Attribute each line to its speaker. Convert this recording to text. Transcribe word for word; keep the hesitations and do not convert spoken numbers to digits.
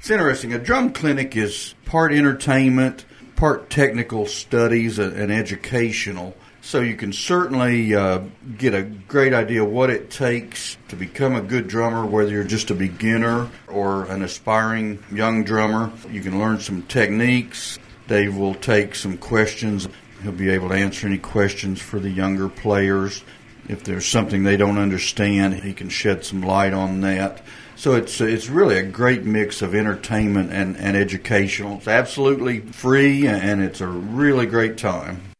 Speaker 1: It's interesting. A drum clinic is part entertainment, part technical studies, and educational. So you can certainly uh, get a great idea what it takes to become a good drummer, whether you're just a beginner or an aspiring young drummer. You can learn some techniques. Dave will take some questions. He'll be able to answer any questions for the younger players. If there's something they don't understand, he can shed some light on that. So it's it's really a great mix of entertainment and, and educational. It's absolutely free, and it's a really great time.